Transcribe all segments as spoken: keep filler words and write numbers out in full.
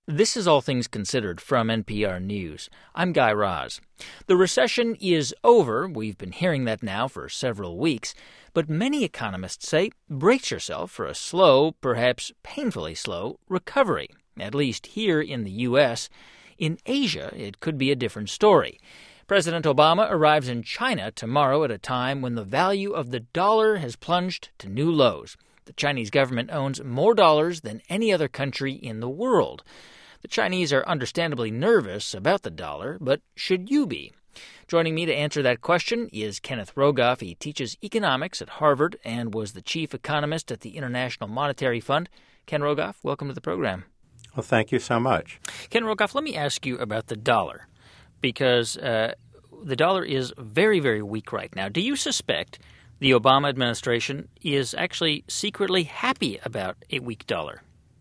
This is All Things Considered from N P R News. I'm Guy Raz. The recession is over. We've been hearing that now for several weeks. But many economists say brace yourself for a slow, perhaps painfully slow, recovery, at least here in the U S. In Asia, it could be a different story. President Obama arrives in China tomorrow at a time when the value of the dollar has plunged to new lows. The Chinese government owns more dollars than any other country in the world. The Chinese are understandably nervous about the dollar, but should you be? Joining me to answer that question is Kenneth Rogoff. He teaches economics at Harvard and was the chief economist at the International Monetary Fund. Ken Rogoff, welcome to the program. Well, thank you so much. Ken Rogoff, let me ask you about the dollar, because uh, the dollar is very, very weak right now. Do you suspect the Obama administration is actually secretly happy about a weak dollar?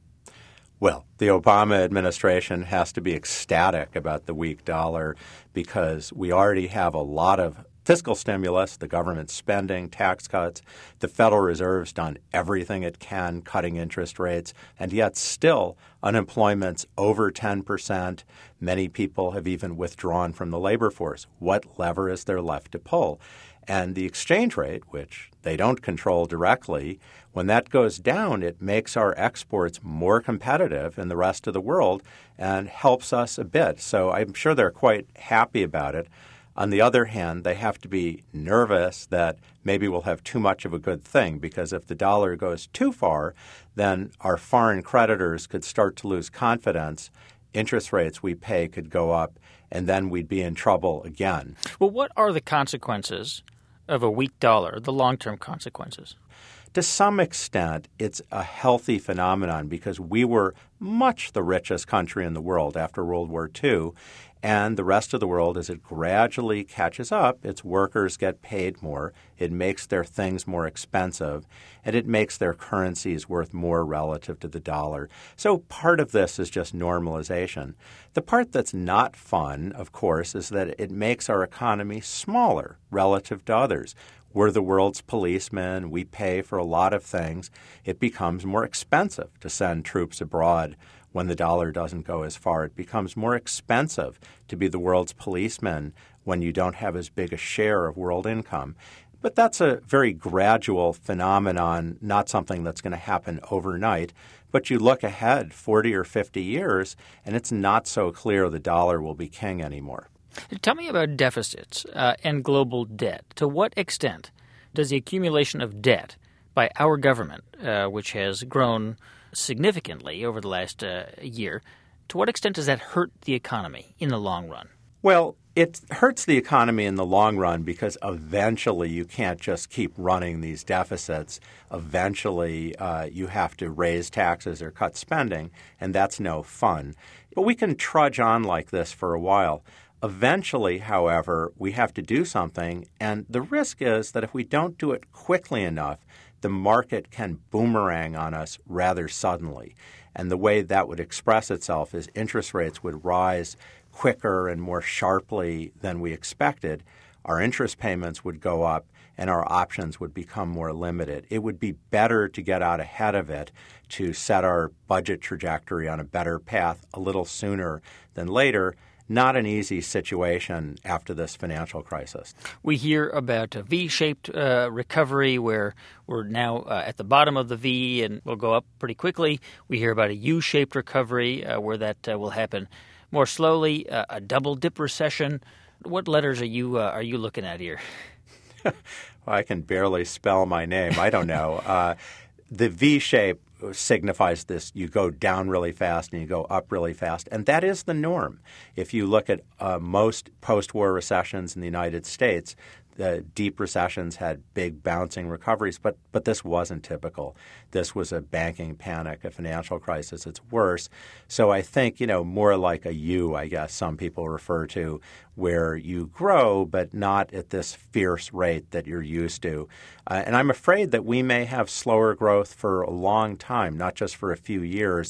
Well, the Obama administration has to be ecstatic about the weak dollar because we already have a lot of fiscal stimulus, the government spending, tax cuts. The Federal Reserve's done everything it can, cutting interest rates, and yet still unemployment's over ten percent. Many people have even withdrawn from the labor force. What lever is there left to pull? And the exchange rate, which they don't control directly, when that goes down, it makes our exports more competitive in the rest of the world and helps us a bit. So I'm sure they're quite happy about it. On the other hand, they have to be nervous that maybe we'll have too much of a good thing, because if the dollar goes too far, then our foreign creditors could start to lose confidence. Interest rates we pay could go up, and then we'd be in trouble again. Well, what are the consequences of a weak dollar, the long-term consequences? To some extent, it's a healthy phenomenon because we were much the richest country in the world after World War Two, and the rest of the world, as it gradually catches up, its workers get paid more, it makes their things more expensive, and it makes their currencies worth more relative to the dollar. So part of this is just normalization. The part that's not fun, of course, is that it makes our economy smaller relative to others. We're the world's policemen. We pay for a lot of things. It becomes more expensive to send troops abroad when the dollar doesn't go as far. It becomes more expensive to be the world's policeman when you don't have as big a share of world income. But that's a very gradual phenomenon, not something that's going to happen overnight. But you look ahead forty or fifty years, and it's not so clear the dollar will be king anymore. Tell me about deficits uh, and global debt. To what extent does the accumulation of debt by our government, uh, which has grown significantly over the last uh, year, to what extent does that hurt the economy in the long run? Well, it hurts the economy in the long run because eventually you can't just keep running these deficits. Eventually uh, you have to raise taxes or cut spending, and that's no fun. But we can trudge on like this for a while. Eventually, however, we have to do something, and the risk is that if we don't do it quickly enough, the market can boomerang on us rather suddenly. And the way that would express itself is interest rates would rise quicker and more sharply than we expected. Our interest payments would go up, and our options would become more limited. It would be better to get out ahead of it, to set our budget trajectory on a better path a little sooner than later. Not an easy situation after this financial crisis. We hear about a V-shaped uh, recovery where we're now uh, at the bottom of the V and we'll go up pretty quickly. We hear about a U-shaped recovery uh, where that uh, will happen more slowly, uh, a double-dip recession. What letters are you uh, are you looking at here? Well, I can barely spell my name. I don't know. Uh, the V-shape signifies this. You go down really fast and you go up really fast. And that is the norm. If you look at uh, most post-war recessions in the United States, the deep recessions had big bouncing recoveries, but but this wasn't typical. This was a banking panic, a financial crisis. It's worse. So I think, you know, more like a U, I guess some people refer to, where you grow but not at this fierce rate that you're used to. Uh, and I'm afraid that we may have slower growth for a long time, not just for a few years.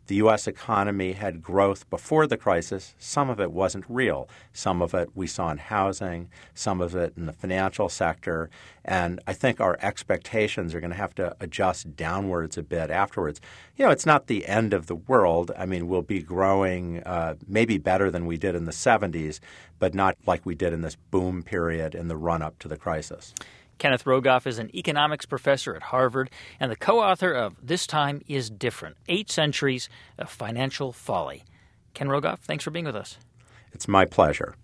the U S economy had growth before the crisis. Some of it wasn't real. Some of it we saw in housing, some of it in the financial sector. And I think our expectations are going to have to adjust downwards a bit afterwards. You know, it's not the end of the world. I mean, we'll be growing uh, maybe better than we did in the seventies, but not like we did in this boom period in the run-up to the crisis. Kenneth Rogoff is an economics professor at Harvard and the co-author of This Time is Different, Eight Centuries of Financial Folly. Ken Rogoff, thanks for being with us. It's my pleasure.